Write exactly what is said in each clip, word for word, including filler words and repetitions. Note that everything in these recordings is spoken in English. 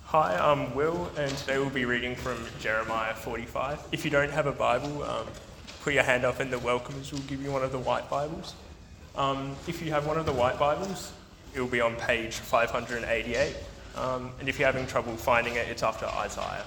Hi, I'm Will, and today we'll be reading from Jeremiah forty-five. If you don't have a Bible, um, put your hand up and the welcomers will give you one of the white Bibles. Um, if you have one of the white Bibles, it will be on page five hundred eighty-eight, um, and if you're having trouble finding it, it's after Isaiah.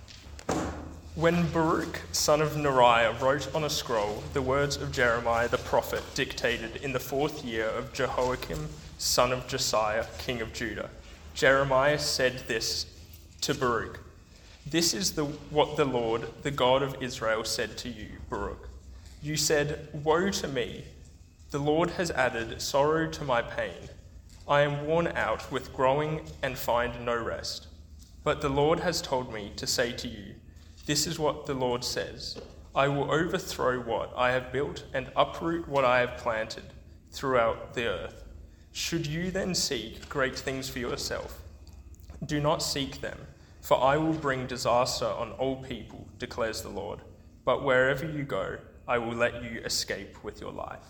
When Baruch, son of Neriah, wrote on a scroll the words of Jeremiah the prophet dictated in the fourth year of Jehoiakim, son of Josiah, king of Judah, Jeremiah said this to Baruch, "This is the, what the Lord, the God of Israel, said to you, Baruch. You said, 'Woe to me! The Lord has added sorrow to my pain. I am worn out with growing and find no rest.' But the Lord has told me to say to you, 'This is what the Lord says. I will overthrow what I have built and uproot what I have planted throughout the earth. Should you then seek great things for yourself? Do not seek them, for I will bring disaster on all people, declares the Lord. But wherever you go, I will let you escape with your life.'"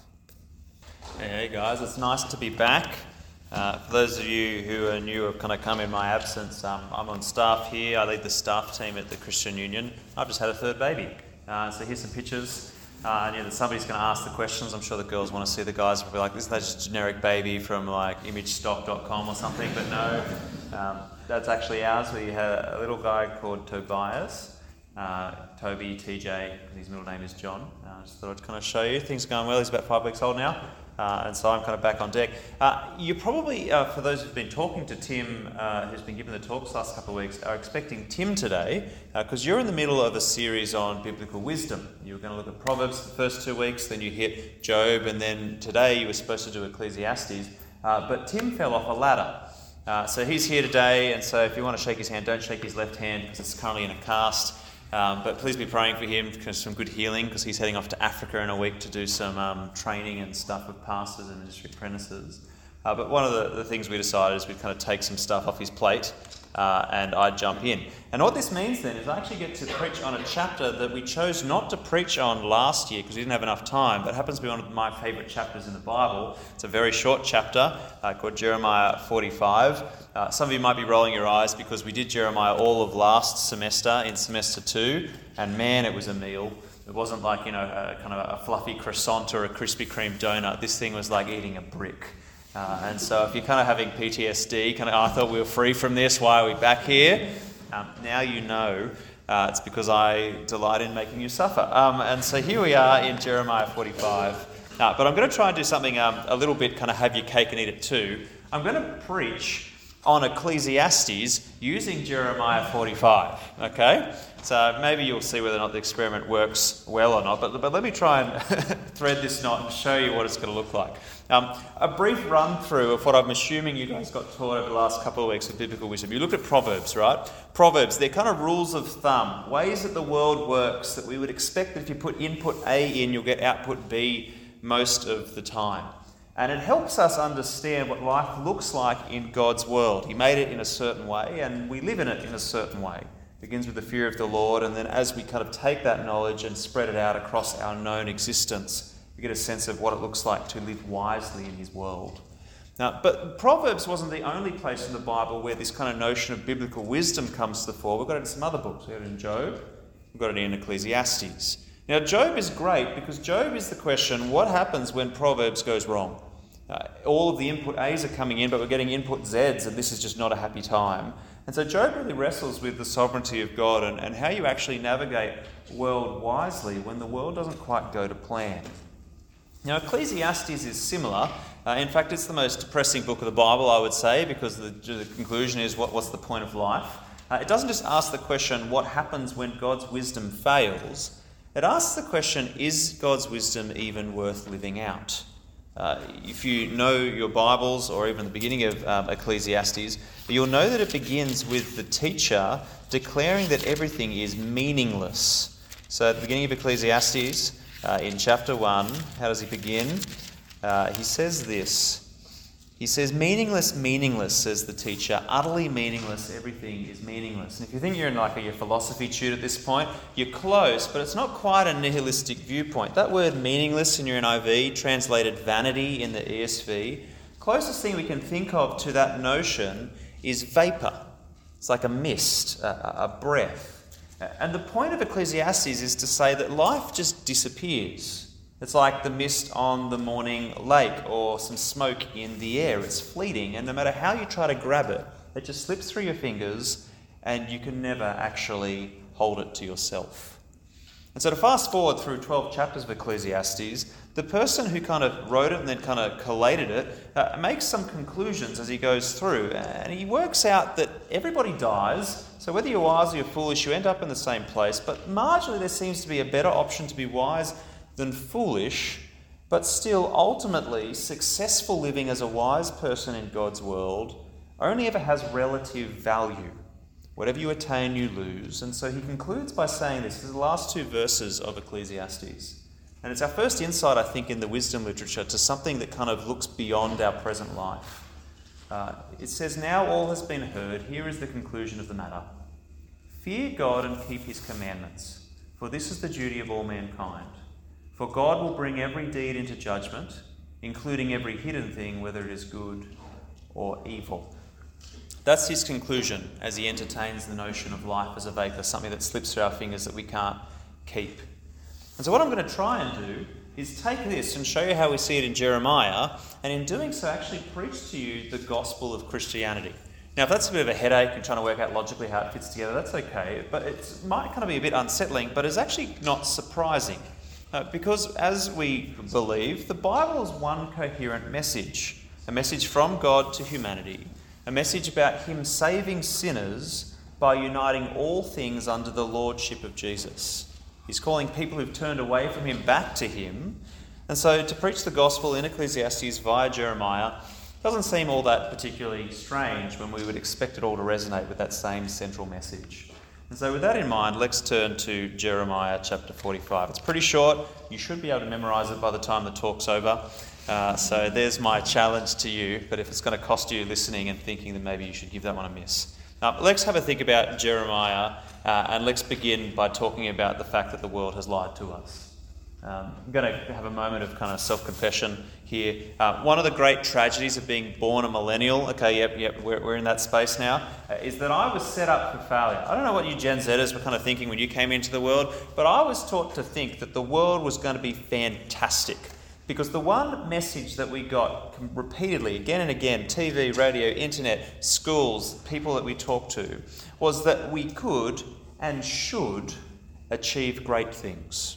Hey guys, it's nice to be back. Uh, for those of you who are new or kind of come in my absence, um, I'm on staff here. I lead the staff team at the Christian Union. I've just had a third baby. Uh, so here's some pictures. Uh, and yeah, somebody's going to ask the questions. I'm sure the girls want to see the guys. Will be like, "Isn't that just a generic baby from like image stock dot com or something?" But no, um, that's actually ours. We had a little guy called Tobias. Uh, Toby, T J, his middle name is John. I uh, just thought I'd kind of show you. Things are going well. He's about five weeks old now. Uh, and so I'm kind of back on deck. Uh, you probably, uh, for those who've been talking to Tim, uh, who's been giving the talks last couple of weeks, are expecting Tim today, because uh, you're in the middle of a series on biblical wisdom. You were going to look at Proverbs the first two weeks, then you hit Job, and then today you were supposed to do Ecclesiastes. Uh, but Tim fell off a ladder. Uh, so he's here today, and so if you want to shake his hand, don't shake his left hand, because it's currently in a cast. Um, but please be praying for him for some good healing, because he's heading off to Africa in a week to do some um, training and stuff with pastors and ministry apprentices. Uh, but one of the, the things we decided is we'd kind of take some stuff off his plate uh, and I'd jump in. And what this means then is I actually get to preach on a chapter that we chose not to preach on last year because we didn't have enough time, but it happens to be one of my favourite chapters in the Bible. It's a very short chapter uh, called Jeremiah forty-five. Uh, some of you might be rolling your eyes because we did Jeremiah all of last semester in semester two, and man, it was a meal. It wasn't like, you know, a, kind of a fluffy croissant or a Krispy Kreme donut. This thing was like eating a brick. Uh, and so if you're kind of having P T S D, kind of, oh, I thought we were free from this, why are we back here? Um, now you know uh, it's because I delight in making you suffer. Um, and so here we are in Jeremiah forty-five. Uh, but I'm going to try and do something um, a little bit kind of have your cake and eat it too. I'm going to preach on Ecclesiastes using Jeremiah forty-five, okay? So maybe you'll see whether or not the experiment works well or not, but, but let me try and thread this knot and show you what it's going to look like. Um, a brief run through of what I'm assuming you guys got taught over the last couple of weeks of biblical wisdom. You look at Proverbs, right? Proverbs, they're kind of rules of thumb, ways that the world works that we would expect that if you put input A in, you'll get output B most of the time. And it helps us understand what life looks like in God's world. He made it in a certain way, and we live in it in a certain way. It begins with the fear of the Lord, and then as we kind of take that knowledge and spread it out across our known existence, we get a sense of what it looks like to live wisely in his world. Now, but Proverbs wasn't the only place in the Bible where this kind of notion of biblical wisdom comes to the fore. We've got it in some other books. We've got it in Job. We've got it in Ecclesiastes. Now, Job is great because Job is the question, what happens when Proverbs goes wrong? Uh, all of the input A's are coming in, but we're getting input Z's, and this is just not a happy time. And so Job really wrestles with the sovereignty of God and, and how you actually navigate the world wisely when the world doesn't quite go to plan. Now, Ecclesiastes is similar. Uh, in fact, it's the most depressing book of the Bible, I would say, because the, the conclusion is what, what's the point of life? Uh, it doesn't just ask the question, what happens when God's wisdom fails? It asks the question, is God's wisdom even worth living out? Uh, if you know your Bibles or even the beginning of um, Ecclesiastes, you'll know that it begins with the teacher declaring that everything is meaningless. So at the beginning of Ecclesiastes, uh, in chapter one, how does he begin? Uh, he says this. He says, "Meaningless, meaningless," says the teacher. "Utterly meaningless, everything is meaningless." And if you think you're in like a your philosophy tune at this point, you're close, but it's not quite a nihilistic viewpoint. That word meaningless in your N I V, translated vanity in the E S V, closest thing we can think of to that notion is vapour. It's like a mist, a, a breath. And the point of Ecclesiastes is to say that life just disappears. It's like the mist on the morning lake or some smoke in the air. It's fleeting, and no matter how you try to grab it, it just slips through your fingers and you can never actually hold it to yourself. And so to fast forward through twelve chapters of Ecclesiastes, the person who kind of wrote it and then kind of collated it uh, makes some conclusions as he goes through. And he works out that everybody dies, so whether you're wise or you're foolish, you end up in the same place. But marginally there seems to be a better option to be wise than foolish, but still ultimately successful living as a wise person in God's world only ever has relative value. Whatever you attain, you lose. And so he concludes by saying this. This is the last two verses of Ecclesiastes. And it's our first insight, I think, in the wisdom literature to something that kind of looks beyond our present life. Uh, it says, "Now all has been heard. Here is the conclusion of the matter. Fear God and keep his commandments, for this is the duty of all mankind. For God will bring every deed into judgment, including every hidden thing, whether it is good or evil." That's his conclusion as he entertains the notion of life as a vapour, something that slips through our fingers that we can't keep. And so what I'm going to try and do is take this and show you how we see it in Jeremiah, and in doing so actually preach to you the gospel of Christianity. Now, if that's a bit of a headache and trying to work out logically how it fits together, that's okay, but it might kind of be a bit unsettling, but it's actually not surprising. Uh, because as we believe, the Bible is one coherent message, a message from God to humanity, a message about him saving sinners by uniting all things under the lordship of Jesus. He's calling people who've turned away from him back to him. And so to preach the gospel in Ecclesiastes via Jeremiah doesn't seem all that particularly strange when we would expect it all to resonate with that same central message. And so with that in mind, let's turn to Jeremiah chapter forty-five. It's pretty short. You should be able to memorise it by the time the talk's over. Uh, so there's my challenge to you. But if it's going to cost you listening and thinking, then maybe you should give that one a miss. Uh, let's have a think about Jeremiah, uh, and let's begin by talking about the fact that the world has lied to us. Um, I'm going to have a moment of kind of self-confession here. Uh, one of the great tragedies of being born a millennial, okay, yep, yep, we're, we're in that space now, uh, is that I was set up for failure. I don't know what you Gen Zers were kind of thinking when you came into the world, but I was taught to think that the world was going to be fantastic. Because the one message that we got repeatedly, again and again, T V, radio, internet, schools, people that we talked to, was that we could and should achieve great things.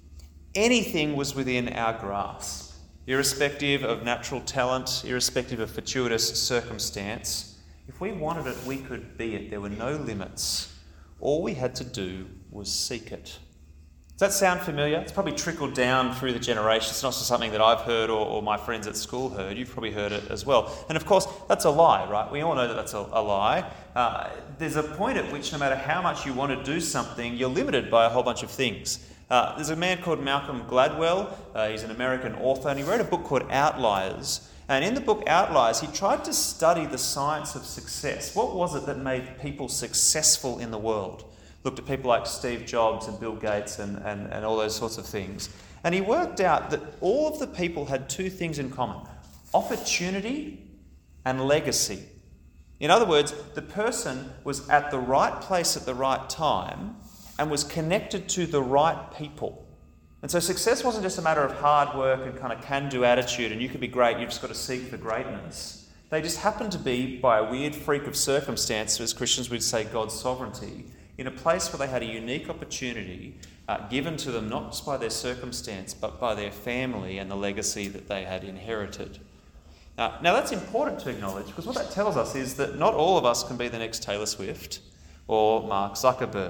Anything was within our grasp, irrespective of natural talent, irrespective of fortuitous circumstance. If we wanted it, we could be it. There were no limits. All we had to do was seek it. Does that sound familiar? It's probably trickled down through the generations. It's not just something that I've heard or, or my friends at school heard. You've probably heard it as well. And of course, that's a lie, right? We all know that that's a, a lie. Uh, there's a point at which no matter how much you want to do something, you're limited by a whole bunch of things. Uh, there's a man called Malcolm Gladwell. Uh, he's an American author, and he wrote a book called Outliers. And in the book Outliers, he tried to study the science of success. What was it that made people successful in the world? Looked at people like Steve Jobs and Bill Gates and, and, and all those sorts of things. And he worked out that all of the people had two things in common: opportunity and legacy. In other words, the person was at the right place at the right time and was connected to the right people. And so success wasn't just a matter of hard work and kind of can-do attitude and you could be great, you've just got to seek for greatness. They just happened to be, by a weird freak of circumstance, as Christians would say, God's sovereignty, in a place where they had a unique opportunity uh, given to them not just by their circumstance, but by their family and the legacy that they had inherited. Uh, now that's important to acknowledge, because what that tells us is that not all of us can be the next Taylor Swift or Mark Zuckerberg.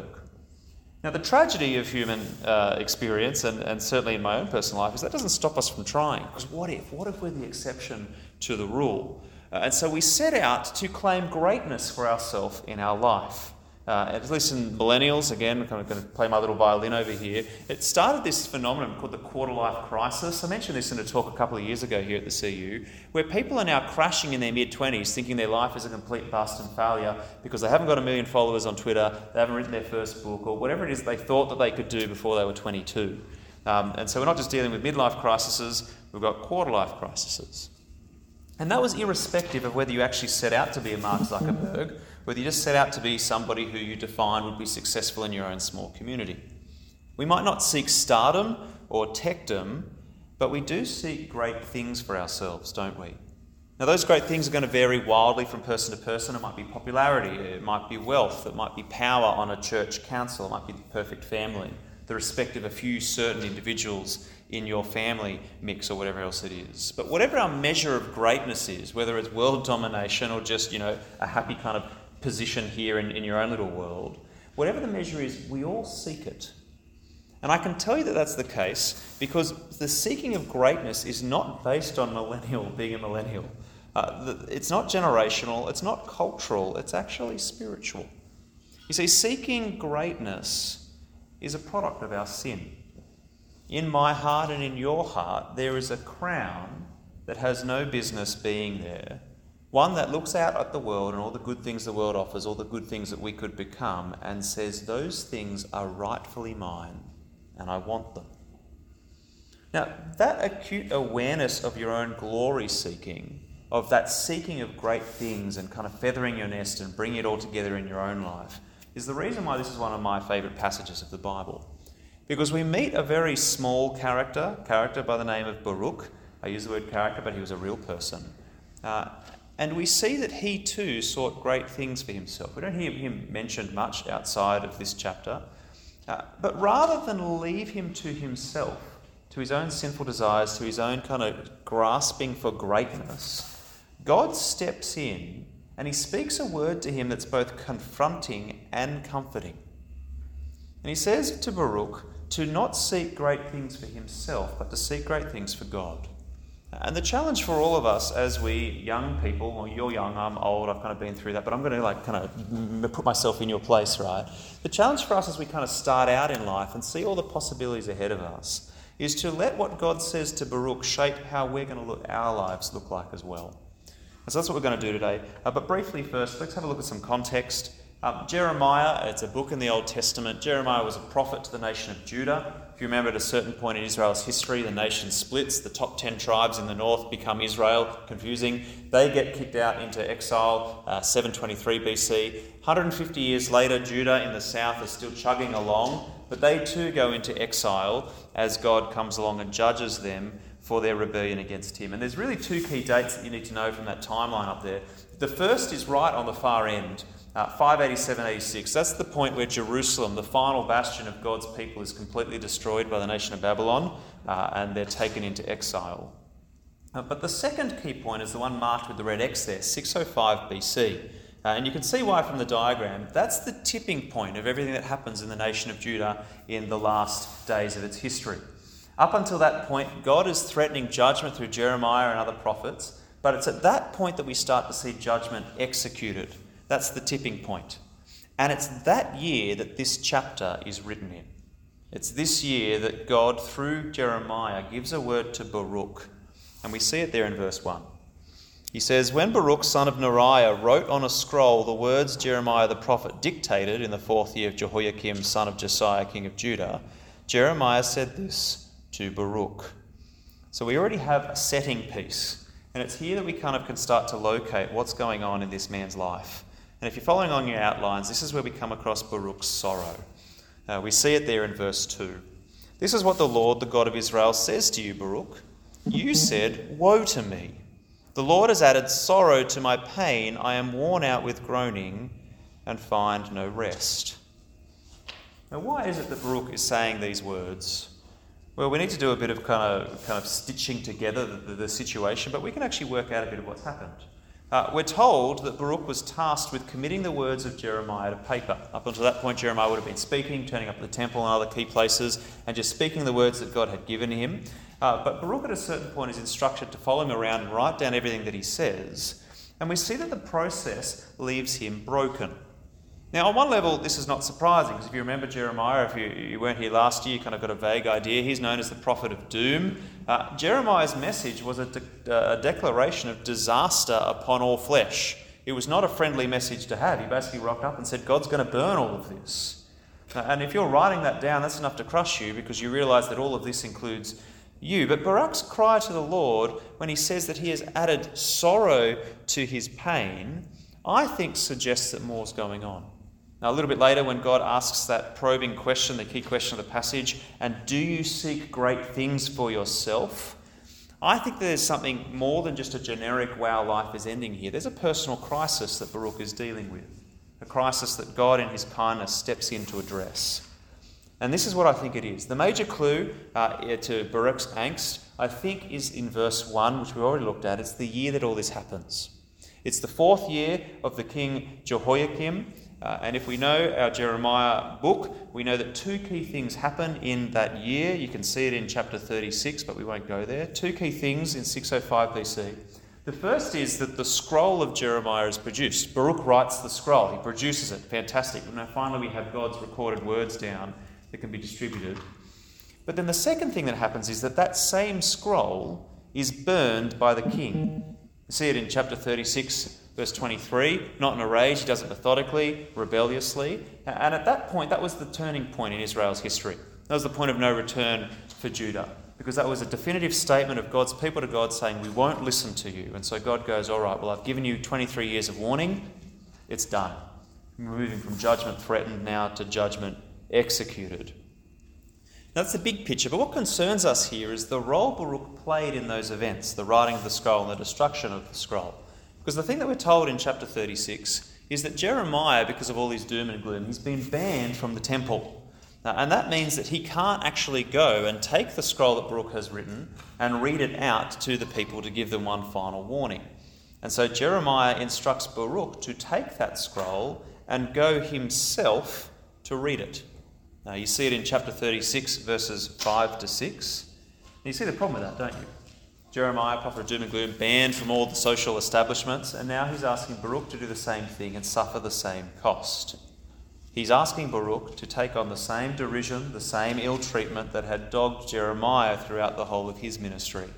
Now the tragedy of human uh, experience, and, and certainly in my own personal life, is that doesn't stop us from trying. Because what if? What if we're the exception to the rule? Uh, and so we set out to claim greatness for ourselves in our life. Uh, at least in millennials, again, I'm kind of going to play my little violin over here. It started this phenomenon called the quarter-life crisis. I mentioned this in a talk a couple of years ago here at the C U, where people are now crashing in their mid-twenties thinking their life is a complete bust and failure because they haven't got a million followers on Twitter, they haven't written their first book, or whatever it is they thought that they could do before they were twenty-two. Um, and so we're not just dealing with midlife crises, we've got quarter-life crises. And that was irrespective of whether you actually set out to be a Mark Zuckerberg, whether you just set out to be somebody who you define would be successful in your own small community. We might not seek stardom or techdom, but we do seek great things for ourselves, don't we? Now, those great things are going to vary wildly from person to person. It might be popularity, it might be wealth, it might be power on a church council, it might be the perfect family, the respect of a few certain individuals in your family mix or whatever else it is. But whatever our measure of greatness is, whether it's world domination or just, you know, a happy kind of position here in, in your own little world, whatever the measure is, we all seek it. And I can tell you that that's the case because the seeking of greatness is not based on millennial being a millennial. Uh, it's not generational, it's not cultural, it's actually spiritual. You see, seeking greatness is a product of our sin. In my heart and in your heart, there is a crown that has no business being there. One that looks out at the world and all the good things the world offers, all the good things that we could become, and says, those things are rightfully mine, and I want them. Now, that acute awareness of your own glory seeking, of that seeking of great things and kind of feathering your nest and bringing it all together in your own life, is the reason why this is one of my favourite passages of the Bible. Because we meet a very small character, character by the name of Baruch. I use the word character, but he was a real person. Uh, and we see that he too sought great things for himself. We don't hear him mentioned much outside of this chapter. Uh, but rather than leave him to himself, to his own sinful desires, to his own kind of grasping for greatness, God steps in and he speaks a word to him that's both confronting and comforting. And he says to Baruch to not seek great things for himself, but to seek great things for God. And the challenge for all of us as we young people, well, you're young, I'm old, I've kind of been through that, but I'm going to like kind of put myself in your place, right? The challenge for us as we kind of start out in life and see all the possibilities ahead of us is to let what God says to Baruch shape how we're going to look, our lives look like as well. And so that's what we're going to do today. Uh, but briefly first, let's have a look at some context. Um, Jeremiah, it's a book in the Old Testament. Jeremiah was a prophet to the nation of Judah. If you remember, at a certain point in Israel's history, the nation splits. The top ten tribes in the north become Israel. Confusing. They get kicked out into exile, uh, seven twenty-three B C. one hundred fifty years later, Judah in the south is still chugging along, but they too go into exile as God comes along and judges them for their rebellion against him. And there's really two key dates that you need to know from that timeline up there. The first is right on the far end. Uh, five eighty-seven eighty-six, that's the point where Jerusalem, the final bastion of God's people, is completely destroyed by the nation of Babylon, uh, and they're taken into exile. Uh, but the second key point is the one marked with the red X there, six oh five B C. Uh, and you can see why from the diagram. That's the tipping point of everything that happens in the nation of Judah in the last days of its history. Up until that point, God is threatening judgment through Jeremiah and other prophets, but it's at that point that we start to see judgment executed. That's the tipping point. And it's that year that this chapter is written in. It's this year that God, through Jeremiah, gives a word to Baruch. And we see it there in verse one. He says, when Baruch, son of Neriah, wrote on a scroll the words Jeremiah the prophet dictated in the fourth year of Jehoiakim, son of Josiah, king of Judah, Jeremiah said this to Baruch. So we already have a setting piece. And it's here that we kind of can start to locate what's going on in this man's life. And if you're following on your outlines, this is where we come across Baruch's sorrow. Uh, we see it there in verse two. This is what the Lord, the God of Israel, says to you, Baruch. You said, woe to me. The Lord has added sorrow to my pain. I am worn out with groaning and find no rest. Now, why is it that Baruch is saying these words? Well, we need to do a bit of kind of, kind of stitching together the, the, the situation, but we can actually work out a bit of what's happened. Uh, we're told that Baruch was tasked with committing the words of Jeremiah to paper. Up until that point, Jeremiah would have been speaking, turning up at the temple and other key places, and just speaking the words that God had given him. Uh, but Baruch at a certain point is instructed to follow him around and write down everything that he says. And we see that the process leaves him broken. Now, on one level, this is not surprising, because if you remember Jeremiah, if you, you weren't here last year, you kind of got a vague idea. He's known as the prophet of doom. Uh, Jeremiah's message was a, de- a declaration of disaster upon all flesh. It was not a friendly message to have. He basically rocked up and said, God's going to burn all of this. Uh, and if you're writing that down, that's enough to crush you, because you realise that all of this includes you. But Baruch's cry to the Lord, when he says that he has added sorrow to his pain, I think suggests that more's going on. Now, a little bit later, when God asks that probing question, the key question of the passage, and do you seek great things for yourself? I think there's something more than just a generic, wow, life is ending here. There's a personal crisis that Baruch is dealing with, a crisis that God in his kindness steps in to address. And this is what I think it is. The major clue uh, to Baruch's angst, I think, is in verse one, which we already looked at. It's the year that all this happens. It's the fourth year of the king Jehoiakim. Uh, and if we know our Jeremiah book, we know that two key things happen in that year. You can see it in chapter thirty-six, but we won't go there. Two key things in six oh five B C. The first is that the scroll of Jeremiah is produced. Baruch writes the scroll. He produces it. Fantastic. Now finally we have God's recorded words down that can be distributed. But then the second thing that happens is that that same scroll is burned by the king. You see it in chapter thirty-six, verse twenty-three. Not in a rage, he does it methodically, rebelliously. And at that point, that was the turning point in Israel's history. That was the point of no return for Judah, because that was a definitive statement of God's people to God saying, we won't listen to you. And so God goes, all right, well, I've given you twenty-three years of warning. It's done. We're moving from judgment threatened now to judgment executed. Now, that's the big picture, but what concerns us here is the role Baruch played in those events, the writing of the scroll and the destruction of the scroll. Because the thing that we're told in chapter thirty-six is that Jeremiah, because of all his doom and gloom, he's been banned from the temple. Now, and that means that he can't actually go and take the scroll that Baruch has written and read it out to the people to give them one final warning. And so Jeremiah instructs Baruch to take that scroll and go himself to read it. Now, you see it in chapter thirty-six, verses five to six. And you see the problem with that, don't you? Jeremiah, prophet of doom and gloom, banned from all the social establishments, and now he's asking Baruch to do the same thing and suffer the same cost. He's asking Baruch to take on the same derision, the same ill treatment that had dogged Jeremiah throughout the whole of his ministry.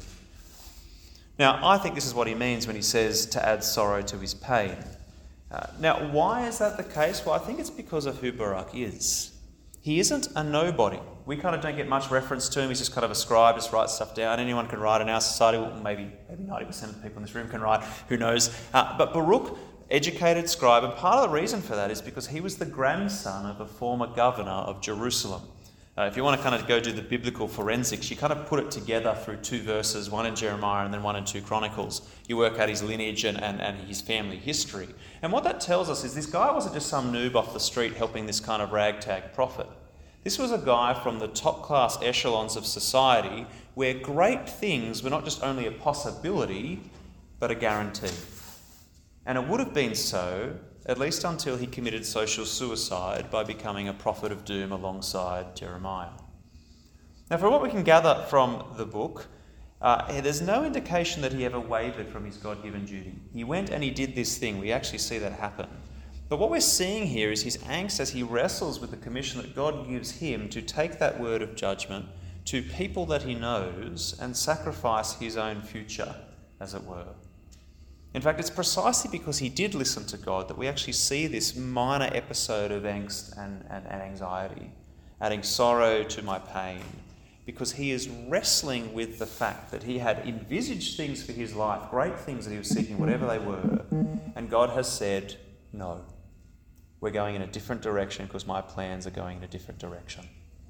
Now, I think this is what he means when he says to add sorrow to his pain. Uh, now, why is that the case? Well, I think it's because of who Baruch is. He isn't a nobody. We kind of don't get much reference to him. He's just kind of a scribe, just writes stuff down. Anyone can write in our society. Well, maybe maybe ninety percent of the people in this room can write. Who knows? Uh, but Baruch, educated scribe, and part of the reason for that is because he was the grandson of a former governor of Jerusalem. Uh, if you want to kind of go do the biblical forensics, you kind of put it together through two verses, one in Jeremiah and then one in two Chronicles. You work out his lineage and, and, and his family history. And what that tells us is this guy wasn't just some noob off the street helping this kind of ragtag prophet. This was a guy from the top class echelons of society where great things were not just only a possibility, but a guarantee. And it would have been so at least until he committed social suicide by becoming a prophet of doom alongside Jeremiah. Now, from what we can gather from the book, uh, there's no indication that he ever wavered from his God-given duty. He went and he did this thing. We actually see that happen. But what we're seeing here is his angst as he wrestles with the commission that God gives him to take that word of judgment to people that he knows and sacrifice his own future, as it were. In fact, it's precisely because he did listen to God that we actually see this minor episode of angst and, and, and anxiety, adding sorrow to my pain, because he is wrestling with the fact that he had envisaged things for his life, great things that he was seeking, whatever they were, and God has said, no, we're going in a different direction because my plans are going in a different direction.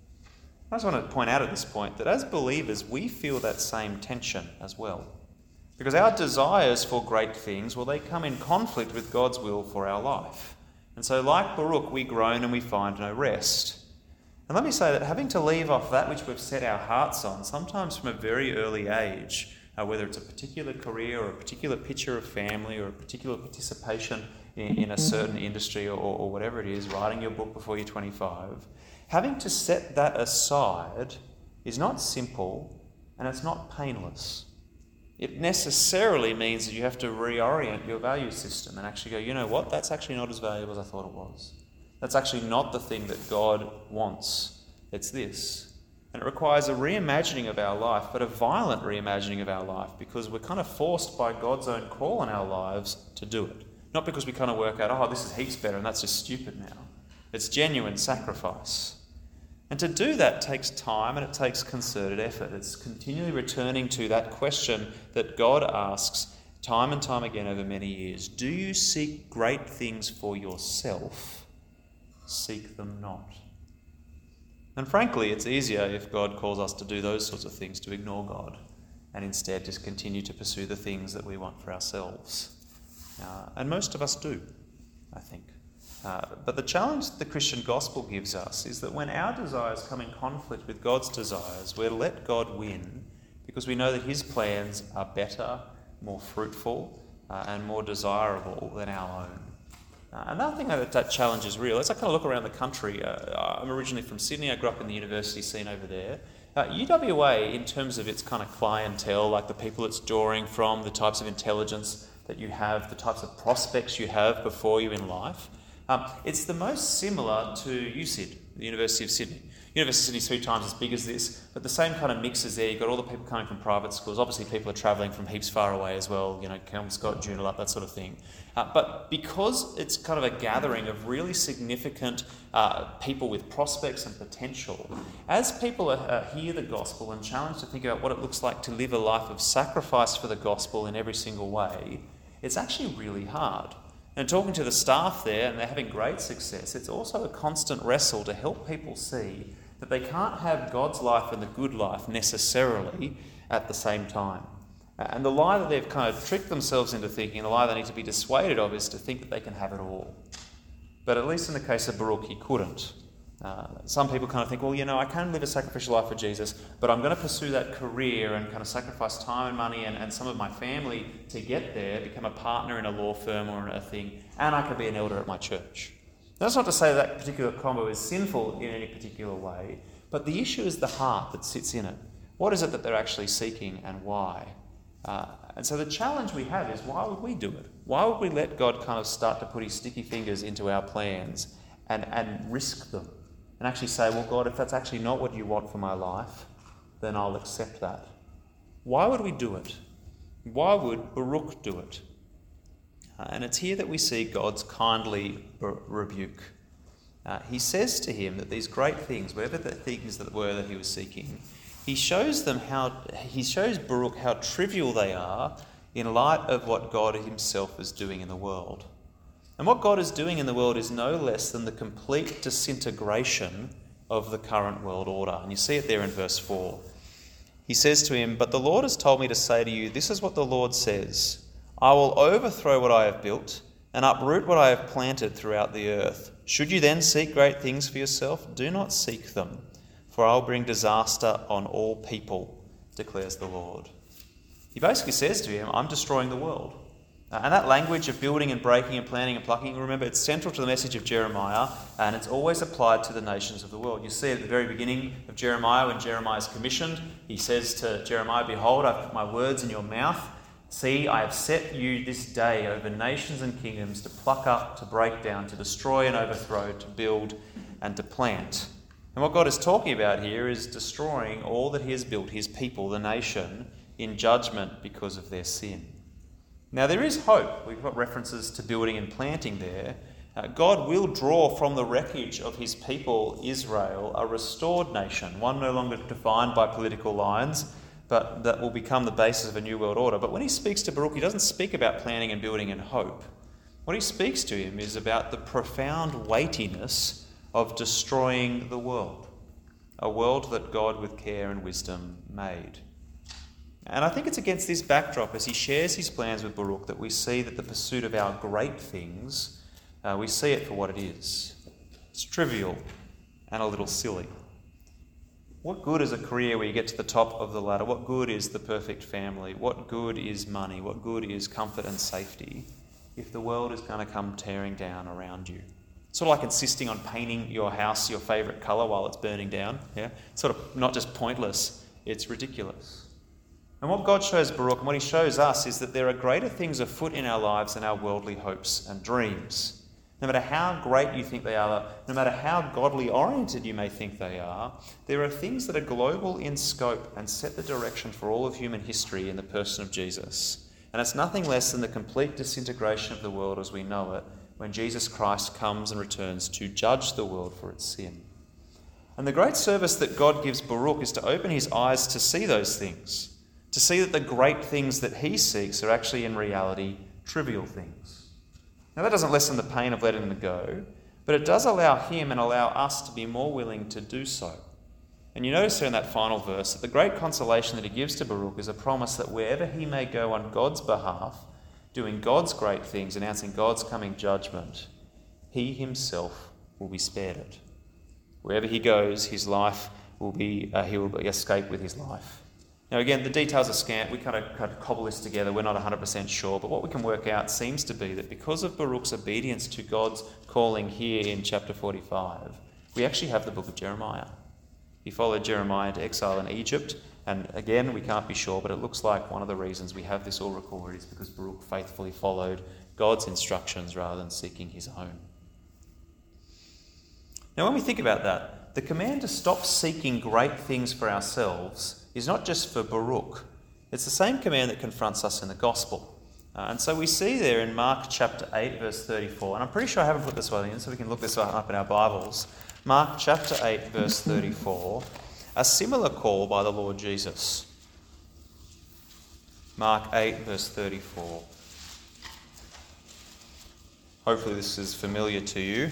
I just want to point out at this point that as believers, we feel that same tension as well. Because our desires for great things, well, they come in conflict with God's will for our life. And so like Baruch, we groan and we find no rest. And let me say that having to leave off that which we've set our hearts on, sometimes from a very early age, uh, whether it's a particular career or a particular picture of family or a particular participation in, in a certain industry or, or whatever it is, writing your book before you're twenty-five, having to set that aside is not simple and it's not painless. It necessarily means that you have to reorient your value system and actually go, you know what, that's actually not as valuable as I thought it was. That's actually not the thing that God wants. It's this. And it requires a reimagining of our life, but a violent reimagining of our life, because we're kind of forced by God's own call in our lives to do it. Not because we kind of work out, oh, this is heaps better and that's just stupid now. It's genuine sacrifice. And to do that takes time and it takes concerted effort. It's continually returning to that question that God asks time and time again over many years, do you seek great things for yourself? Seek them not. And frankly, it's easier if God calls us to do those sorts of things, to ignore God, and instead just continue to pursue the things that we want for ourselves. Uh, and most of us do, I think. Uh, but the challenge the Christian gospel gives us is that when our desires come in conflict with God's desires, we're let God win because we know that his plans are better, more fruitful, uh, and more desirable than our own. Uh, another thing that that challenge is real. As I kind of look around the country, uh, I'm originally from Sydney. I grew up in the university scene over there. Uh, U W A, in terms of its kind of clientele, like the people it's drawing from, the types of intelligence that you have, the types of prospects you have before you in life, um, it's the most similar to U S I D, the University of Sydney. University of Sydney's three times as big as this, but the same kind of mix is there. You've got all the people coming from private schools. Obviously, people are travelling from heaps far away as well, you know, Kelmscott, Joondalup, that sort of thing. Uh, but because it's kind of a gathering of really significant uh, people with prospects and potential, as people are, uh, hear the gospel and challenged to think about what it looks like to live a life of sacrifice for the gospel in every single way, it's actually really hard. And talking to the staff there, and they're having great success, it's also a constant wrestle to help people see that they can't have God's life and the good life necessarily at the same time. And the lie that they've kind of tricked themselves into thinking, the lie they need to be dissuaded of, is to think that they can have it all. But at least in the case of Baruch, he couldn't. Uh, some people kind of think, well, you know, I can live a sacrificial life for Jesus, but I'm going to pursue that career and kind of sacrifice time and money and, and some of my family to get there, become a partner in a law firm or a thing, and I can be an elder at my church. That's not to say that particular combo is sinful in any particular way, but the issue is the heart that sits in it. What is it that they're actually seeking and why? Uh, and so the challenge we have is, why would we do it? Why would we let God kind of start to put his sticky fingers into our plans and, and risk them? And actually say, well, God, if that's actually not what you want for my life, then I'll accept that. Why would we do it? Why would Baruch do it? Uh, and it's here that we see God's kindly b- rebuke. Uh, he says to him that these great things, whatever the things that were that he was seeking, he shows them how, he shows Baruch how trivial they are in light of what God himself is doing in the world. And what God is doing in the world is no less than the complete disintegration of the current world order. And you see it there in verse four. He says to him, "But the Lord has told me to say to you, this is what the Lord says. I will overthrow what I have built and uproot what I have planted throughout the earth. Should you then seek great things for yourself? Do not seek them, for I will bring disaster on all people, declares the Lord." He basically says to him, I'm destroying the world. Uh, and that language of building and breaking and planting and plucking, remember, it's central to the message of Jeremiah, and it's always applied to the nations of the world. You see at the very beginning of Jeremiah, when Jeremiah is commissioned, he says to Jeremiah, "Behold, I've put my words in your mouth. See, I have set you this day over nations and kingdoms to pluck up, to break down, to destroy and overthrow, to build and to plant." And what God is talking about here is destroying all that he has built, his people, the nation, in judgment because of their sin. Now, there is hope. We've got references to building and planting there. Uh, God will draw from the wreckage of his people, Israel, a restored nation, one no longer defined by political lines, but that will become the basis of a new world order. But when he speaks to Baruch, he doesn't speak about planning and building and hope. What he speaks to him is about the profound weightiness of destroying the world, a world that God with care and wisdom made. And I think it's against this backdrop, as he shares his plans with Baruch, that we see that the pursuit of our great things, uh, we see it for what it is. It's trivial and a little silly. What good is a career where you get to the top of the ladder? What good is the perfect family? What good is money? What good is comfort and safety if the world is going to come tearing down around you? Sort of like insisting on painting your house your favourite colour while it's burning down. Yeah, it's sort of not just pointless, it's ridiculous. And what God shows Baruch and what he shows us is that there are greater things afoot in our lives than our worldly hopes and dreams. No matter how great you think they are, no matter how godly oriented you may think they are, there are things that are global in scope and set the direction for all of human history in the person of Jesus. And it's nothing less than the complete disintegration of the world as we know it when Jesus Christ comes and returns to judge the world for its sin. And the great service that God gives Baruch is to open his eyes to see those things, to see that the great things that he seeks are actually in reality trivial things. Now that doesn't lessen the pain of letting them go, but it does allow him and allow us to be more willing to do so. And you notice there in that final verse that the great consolation that he gives to Baruch is a promise that wherever he may go on God's behalf, doing God's great things, announcing God's coming judgment, he himself will be spared it. Wherever he goes, his life will be, uh, he will escape with his life. Now again, the details are scant. We kind of, kind of cobble this together. We're not one hundred percent sure, but what we can work out seems to be that because of Baruch's obedience to God's calling here in chapter forty-five, we actually have the book of Jeremiah. He followed Jeremiah into exile in Egypt, and again, we can't be sure, but it looks like one of the reasons we have this all recorded is because Baruch faithfully followed God's instructions rather than seeking his own. Now, when we think about that, the command to stop seeking great things for ourselves is not just for Baruch. It's the same command that confronts us in the gospel. Uh, and so we see there in Mark chapter eight, verse thirty-four, and I'm pretty sure I haven't put this one in, so we can look this one up in our Bibles. Mark chapter eight, verse thirty-four, a similar call by the Lord Jesus. Mark eight, verse thirty-four. Hopefully this is familiar to you.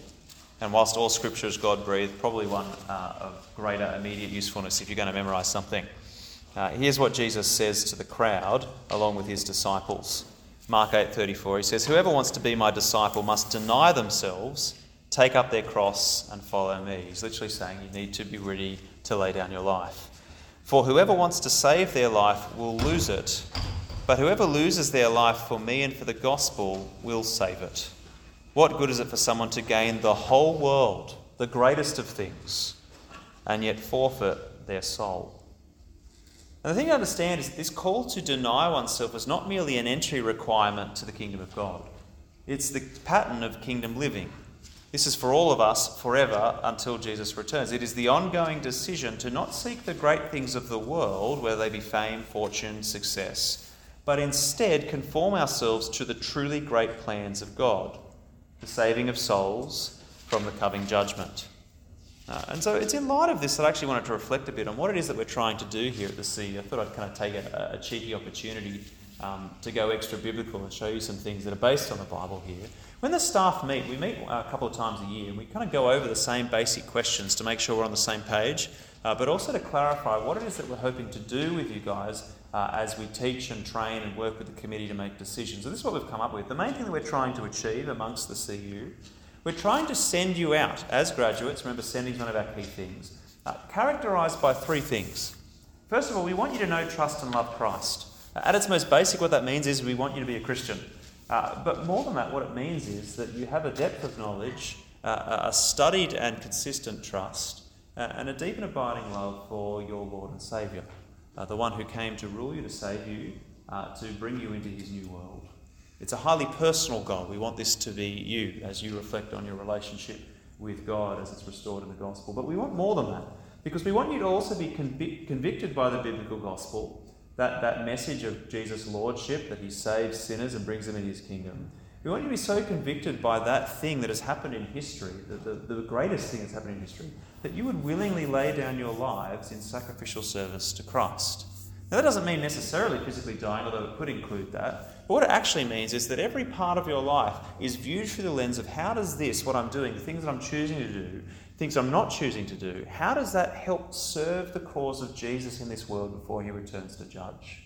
And whilst all scripture is God-breathed, probably one uh, of greater immediate usefulness if you're going to memorise something. Uh, here's what Jesus says to the crowd along with his disciples. Mark eight thirty-four, he says, "Whoever wants to be my disciple must deny themselves, take up their cross and follow me." He's literally saying you need to be ready to lay down your life. "For whoever wants to save their life will lose it, but whoever loses their life for me and for the gospel will save it. What good is it for someone to gain the whole world, the greatest of things, and yet forfeit their soul?" And the thing to understand is that this call to deny oneself is not merely an entry requirement to the kingdom of God. It's the pattern of kingdom living. This is for all of us forever until Jesus returns. It is the ongoing decision to not seek the great things of the world, whether they be fame, fortune, success, but instead conform ourselves to the truly great plans of God, the saving of souls from the coming judgment. Uh, and so it's in light of this that I actually wanted to reflect a bit on what it is that we're trying to do here at the C. I thought I'd kind of take a, a cheeky opportunity um, to go extra biblical and show you some things that are based on the Bible here. When the staff meet, we meet a couple of times a year, and we kind of go over the same basic questions to make sure we're on the same page, uh, but also to clarify what it is that we're hoping to do with you guys uh, as we teach and train and work with the committee to make decisions. So this is what we've come up with. The main thing that we're trying to achieve amongst the C U, we're trying to send you out as graduates. Remember, sending is one of our key things, uh, characterised by three things. First of all, we want you to know, trust and love Christ. Uh, at its most basic, what that means is we want you to be a Christian. Uh, but more than that, what it means is that you have a depth of knowledge, uh, a studied and consistent trust, uh, and a deep and abiding love for your Lord and Saviour, uh, the one who came to rule you, to save you, uh, to bring you into his new world. It's a highly personal goal. We want this to be you as you reflect on your relationship with God as it's restored in the gospel. But we want more than that, because we want you to also be convic- convicted by the biblical gospel, that, that message of Jesus' lordship, that he saves sinners and brings them into his kingdom. We want you to be so convicted by that thing that has happened in history, the, the, the greatest thing that's happened in history, that you would willingly lay down your lives in sacrificial service to Christ. Now, that doesn't mean necessarily physically dying, although it could include that. But what it actually means is that every part of your life is viewed through the lens of how does this, what I'm doing, the things that I'm choosing to do, things I'm not choosing to do, how does that help serve the cause of Jesus in this world before he returns to judge?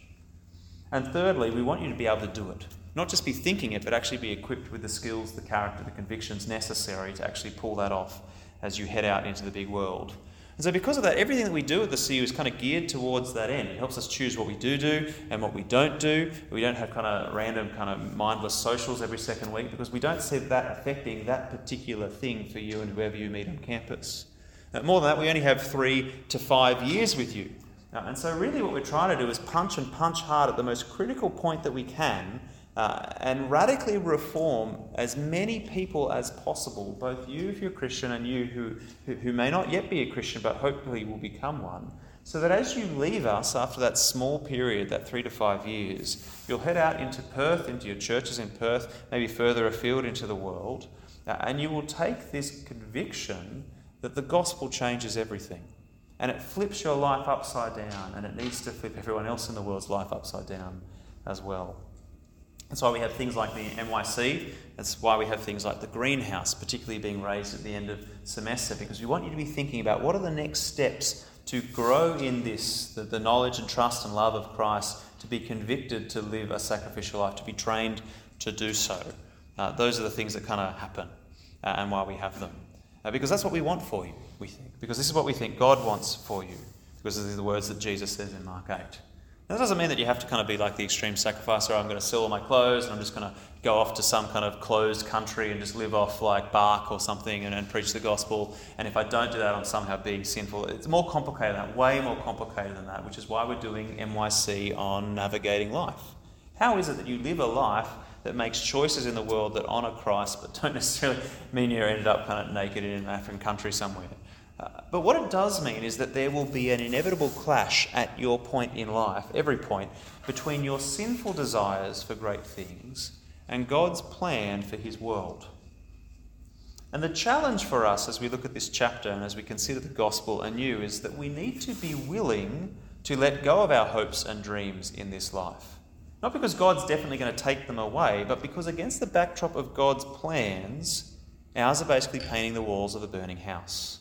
And thirdly, we want you to be able to do it. Not just be thinking it, but actually be equipped with the skills, the character, the convictions necessary to actually pull that off as you head out into the big world. And so because of that, everything that we do at the C U is kind of geared towards that end. It helps us choose what we do do and what we don't do. We don't have kind of random kind of mindless socials every second week, because we don't see that affecting that particular thing for you and whoever you meet on campus. Uh, more than that, we only have three to five years with you. Uh, and so really what we're trying to do is punch and punch hard at the most critical point that we can, Uh, and radically reform as many people as possible, both you if you're a Christian and you who, who, who may not yet be a Christian but hopefully will become one, so that as you leave us after that small period, that three to five years, you'll head out into Perth, into your churches in Perth, maybe further afield into the world, uh, and you will take this conviction that the gospel changes everything. And it flips your life upside down, and it needs to flip everyone else in the world's life upside down as well. That's why we have things like the M Y C. That's why we have things like the greenhouse, particularly being raised at the end of semester, because we want you to be thinking about what are the next steps to grow in this, the, the knowledge and trust and love of Christ, to be convicted to live a sacrificial life, to be trained to do so. Uh, those are the things that kind of happen uh, and why we have them. Uh, because that's what we want for you, we think. Because this is what we think God wants for you. Because these are the words that Jesus says in Mark eight. Now, that doesn't mean that you have to kind of be like the extreme sacrificer. I'm going to sell all my clothes and I'm just going to go off to some kind of closed country and just live off like bark or something and, and preach the gospel. And if I don't do that, I'm somehow being sinful. It's more complicated than that, way more complicated than that, which is why we're doing M Y C on navigating life. How is it that you live a life that makes choices in the world that honour Christ but don't necessarily mean you ended up kind of naked in an African country somewhere? Uh, but what it does mean is that there will be an inevitable clash at your point in life, every point, between your sinful desires for great things and God's plan for his world. And the challenge for us as we look at this chapter and as we consider the gospel anew is that we need to be willing to let go of our hopes and dreams in this life. Not because God's definitely going to take them away, but because against the backdrop of God's plans, ours are basically painting the walls of a burning house.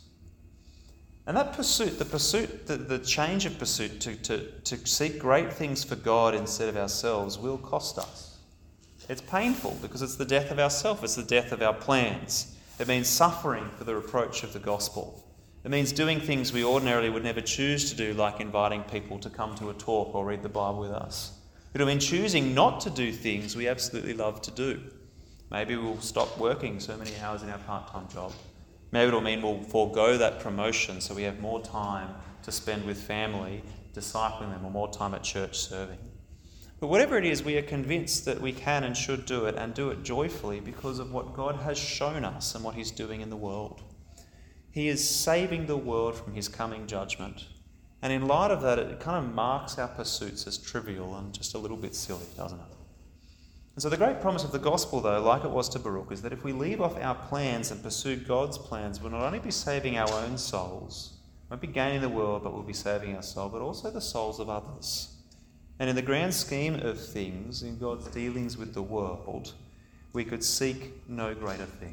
And that pursuit, the pursuit, the, the change of pursuit to, to, to seek great things for God instead of ourselves will cost us. It's painful because it's the death of ourself, it's the death of our plans. It means suffering for the reproach of the gospel. It means doing things we ordinarily would never choose to do, like inviting people to come to a talk or read the Bible with us. It'll mean choosing not to do things we absolutely love to do. Maybe we'll stop working so many hours in our part-time job. Maybe it'll mean we'll forego that promotion so we have more time to spend with family, discipling them, or more time at church serving. But whatever it is, we are convinced that we can and should do it, and do it joyfully because of what God has shown us and what he's doing in the world. He is saving the world from his coming judgment. And in light of that, it kind of marks our pursuits as trivial and just a little bit silly, doesn't it? And so the great promise of the gospel, though, like it was to Baruch, is that if we leave off our plans and pursue God's plans, we'll not only be saving our own souls, we won't be gaining the world, but we'll be saving our soul, but also the souls of others. And in the grand scheme of things, in God's dealings with the world, we could seek no greater thing.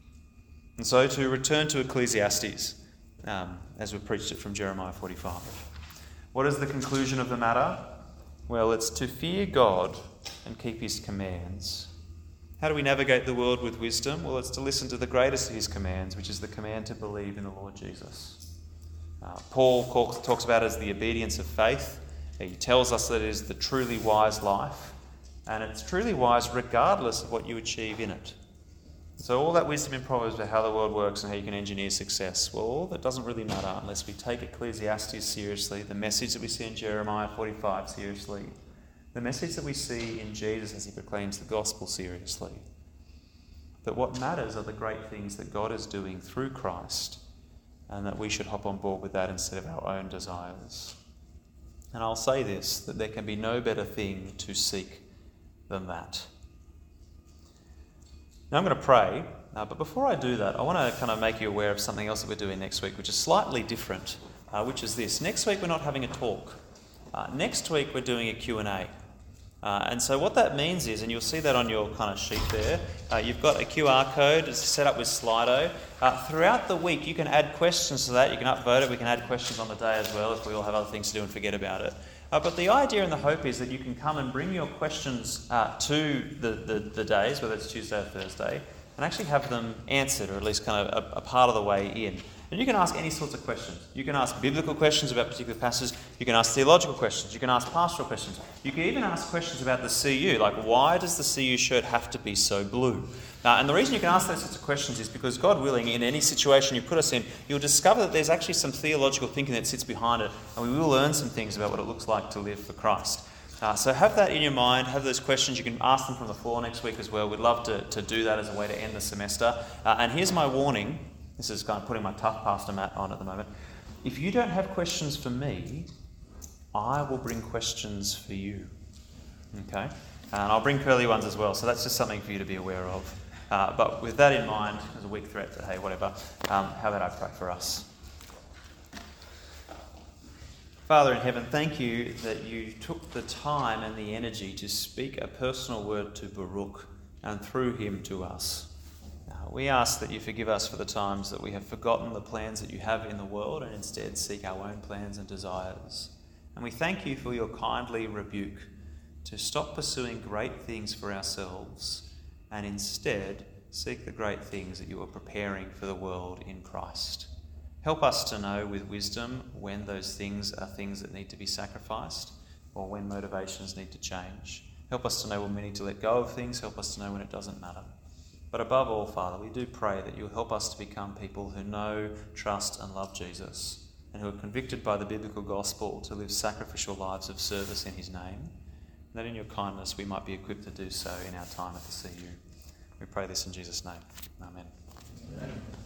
And so to return to Ecclesiastes, um, as we preached it from Jeremiah forty-five. What is the conclusion of the matter? Well, it's to fear God and keep his commands. How do we navigate the world with wisdom? Well, it's to listen to the greatest of his commands, which is the command to believe in the Lord Jesus. Uh, Paul talks about it as the obedience of faith. He tells us that it is the truly wise life, and it's truly wise regardless of what you achieve in it. So all that wisdom in Proverbs about how the world works and how you can engineer success, well, all that doesn't really matter unless we take Ecclesiastes seriously, the message that we see in Jeremiah forty-five seriously, the message that we see in Jesus as he proclaims the gospel seriously. That what matters are the great things that God is doing through Christ, and that we should hop on board with that instead of our own desires. And I'll say this, that there can be no better thing to seek than that. Now I'm going to pray, uh, but before I do that, I want to kind of make you aware of something else that we're doing next week, which is slightly different, uh, which is this. Next week we're not having a talk. Uh, next week we're doing a Q and A. Uh, and so what that means is, and you'll see that on your kind of sheet there, uh, you've got a Q R code, it's set up with Slido. Uh, throughout the week you can add questions to that, you can upvote it, we can add questions on the day as well if we all have other things to do and forget about it. Uh, but the idea and the hope is that you can come and bring your questions uh, to the, the, the days, whether it's Tuesday or Thursday, and actually have them answered, or at least kind of a, a part of the way in. And you can ask any sorts of questions. You can ask biblical questions about particular passages. You can ask theological questions. You can ask pastoral questions. You can even ask questions about the C U, like why does the C U shirt have to be so blue? Uh, and the reason you can ask those sorts of questions is because, God willing, in any situation you put us in, you'll discover that there's actually some theological thinking that sits behind it, and we will learn some things about what it looks like to live for Christ. Uh, so have that in your mind, have those questions. You can ask them from the floor next week as well. We'd love to, to do that as a way to end the semester. Uh, and here's my warning. This is kind of putting my tough pastor Matt on at the moment. If you don't have questions for me, I will bring questions for you. Okay? And I'll bring curly ones as well, so that's just something for you to be aware of. Uh, but with that in mind, as a weak threat that, hey, whatever, um, how about I pray for us? Father in heaven, thank you that you took the time and the energy to speak a personal word to Baruch and through him to us. Now, we ask that you forgive us for the times that we have forgotten the plans that you have in the world and instead seek our own plans and desires. And we thank you for your kindly rebuke to stop pursuing great things for ourselves and instead seek the great things that you are preparing for the world in Christ. Help us to know with wisdom when those things are things that need to be sacrificed or when motivations need to change. Help us to know when we need to let go of things. Help us to know when it doesn't matter. But above all, Father, we do pray that you'll help us to become people who know, trust and love Jesus and who are convicted by the biblical gospel to live sacrificial lives of service in his name. And that in your kindness we might be equipped to do so in our time at the C U. We pray this in Jesus' name. Amen. Amen.